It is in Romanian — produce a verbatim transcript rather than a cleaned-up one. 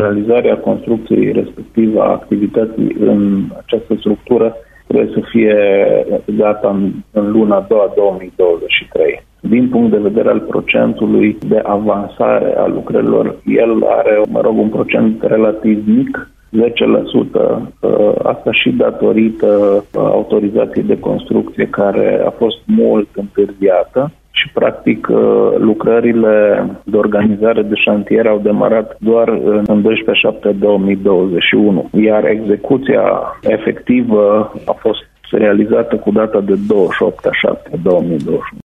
realizarea construcției respectiv a activității în această structură trebuie să fie gata în, în luna a doua două mii douăzeci și trei. Din punct de vedere al procentului de avansare a lucrărilor, el are, mă rog, un procent relativ mic, zece la sută, asta și datorită autorizației de construcție care a fost mult întârziată și practic lucrările de organizare de șantier au demarat doar în doisprezece șapte două mii douăzeci și unu, iar execuția efectivă a fost realizată cu data de douăzeci și opt șapte două mii douăzeci și unu.